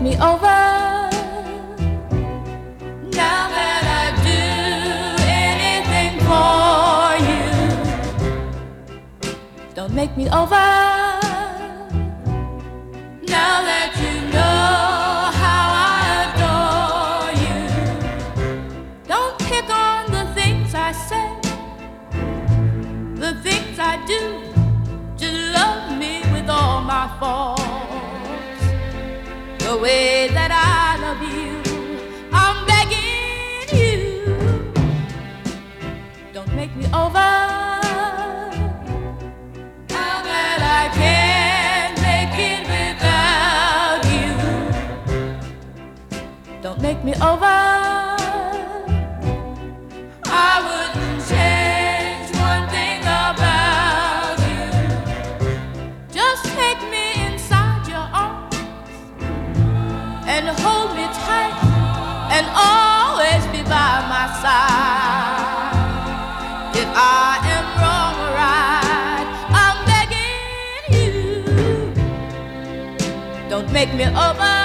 make me over. Now that I do anything for you, don't make me over. Now that you know how I adore you, don't pick on the things I say, the things I do. Just love me with all my faults, the way that I love you. I'm begging you, don't make me over. Now that I can't make it without you, don't make me over. I wouldn't change one thing about you. Just take me inside your arms and hold me tight and always be by my side. If I am wrong or right, I'm begging you, don't make me over.